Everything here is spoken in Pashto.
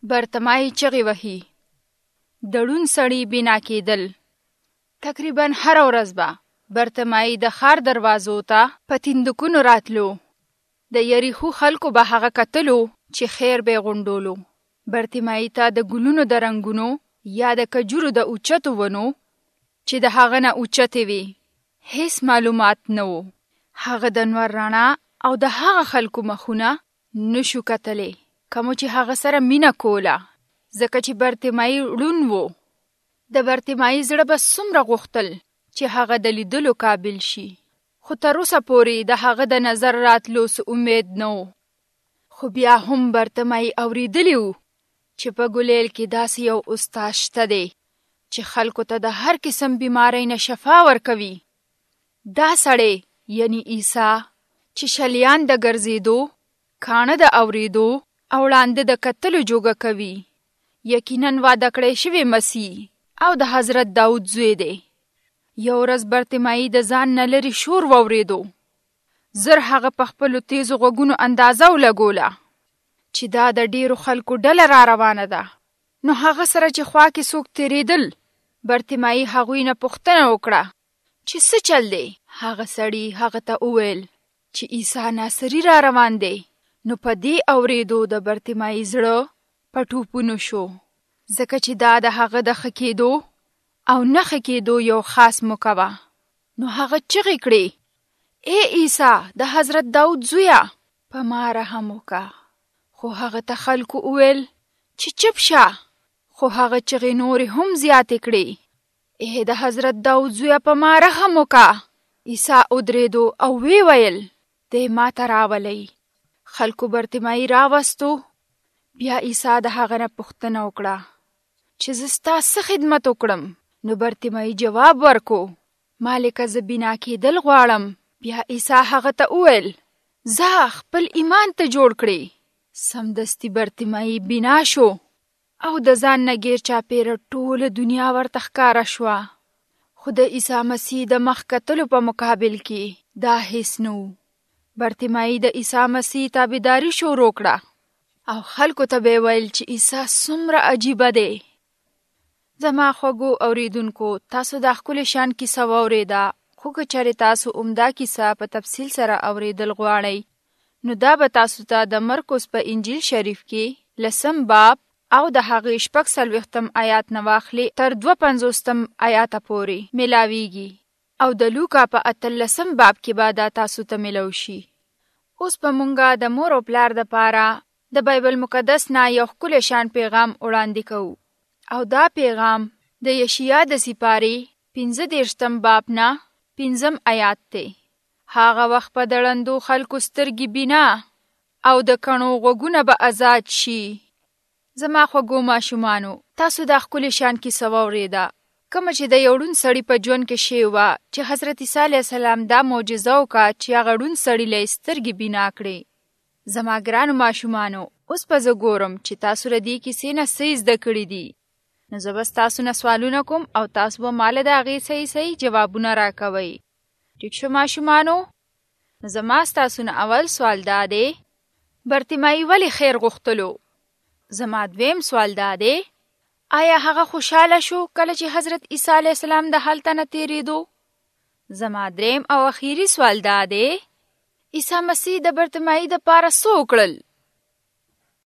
برتمای چغې وهي. د ړوند سړي بنا کېدل. تقریبا هره ورځ به برتمای د ښار دروازو ته په تندکونو راتلو. د یریخو خلکو به هغه کتلو چې خیر به غونډولو. برتمای ته د ګلونو د رنګونو یا د کجورو د اوچتو ونو چې د هغه نه اوچتې وي هیڅ معلومات نه و. هغه د نور رڼا او د هغه خلکو مخونه نشو کتلی کومو چې هغه سره مینه کوله، ځکه چې برتمای ړوند و. د برتمای زړه به څومره غوښتل چې هغه د لیدلو قابل شي، خو تر اوسه پورې د هغه د نظر راتلو څه امید نه و. خو بیا هم برتمای اورېدلی و چې په ګلیل کې داسې یو استاد شته دی چې خلکو ته د هر قسم بیماری نه شفا ورکوي. دا سړی یعنی عیسی چې شلیان د ګرځېدو، کاڼه د اورېدو او ړانده د کتلو جوګه کوي، یقینا واده کړی شوی مسیح او د حضرت داود زوی دی. یو ورځ برتمای د ځان نه لرې شور واورېدو. زر هغه په خپلو تیزو غوږونو اندازه ولګوله چې دا د ډیرو خلکو ډله را روانه ده. نو هغه سره چې خوا کې څوک تېرېدل، برتمای هغوی نه پوښتنه وکړه چې څه چل دی. هغه سړي هغه ته وویل چې عیسی ناصري را روان دی. نو په دې اورېدو د برتمای زړه په ټوپونو شو، ځکه چې دا د هغه د ښه کېدو او نه ښه کېدو یو خاص موقع وه. نو هغه چغې کړې، ای عیسی د حضرت داود زویه، په ما رحم وکړه. خو هغه ته خلکو وویل چې چپ شه. خو هغه چغې نورې هم زیاتې کړې، ای د حضرت داود زویه په ما رحم وکړه. عیسی ودرېدو او ویې ویل دی ما ته راولئ. خلکو برتمای راوستو. بیا عیسی د هغه نه پوښتنه وکړه چې زه ستا څه خدمت وکړم؟ نو برتمای جواب ورکو، مالکه زه بنا کېدل غواړم. بیا عیسی هغه ته وویل ځه خپل ایمان ته جوړ کړې. سمدستي برتمای بنا شو او د ځان نه غیر چاپېره ټوله دنیا ورته ښکاره شوه. خو د عیسی مسیح د مخ کتلو په مقابل کې دا هیڅ نه و. برتمای د عیسی مسیح تابعداري شروع کړه او خلکو ته به ویل چې عیسی څومره عجیبه دی. زما خوږو اوریدونکو، تاسو دا ښکلې شان کیسه واورېده، خو که چېرې تاسو عمده کیسه په تفصیل سره اوریدل غواړئ، نو دا به تاسو ته د مرقس په انجیل شریف کې 10 باب او د هغې 46 آیات نه واخلې تر 52 آیاته پورې ملاویږي، او د لوکا په 18 باب کې به دا تاسو ته ملو شي. اوس به مونږه د مور او پلار دپاره د بایبل مقدس نه یو ښکلی شان پیغام وړاندې کوو، او دا پیغام د یشیا د سپارې 15 باب نه 5 آیات دی. هغه وخت په د ړندو خلکو سترګې بینا او د کڼو غوږونه به آزاد شي. زما خوږو ماشومانو، تاسو دا ښکلې شان کیسه واورېده، کومه چې د یو ړوند سړي په ژوند کې شوې وه چې حضرت عیسی علیه السلام دا معجزه وکړه چې هغه ړوند سړي له یې سترګې بینا کړې. زما ګرانو ماشومانو، اوس به زه ګورم چې تاسو له دې کیسې نه څه زده کړي دي. نو زه به ستاسو نه سوالونه کوم او تاسو به ما له د هغې صحیح جوابونه راکوئ. ټیک شو ماشومانو؟ نو زما ستاسو نه اول سوال دا دی، برتمای ولې خیر غوښتلو؟ زما دویم سوال دا دی، آیا هغه خوشحاله شو کله چې حضرت عیسی علیه السلام د هلته نه تېرېدو؟ زما دریم او اخیری سوال دا دی، عیسی مسیح د برتمای دپاره څه وکړل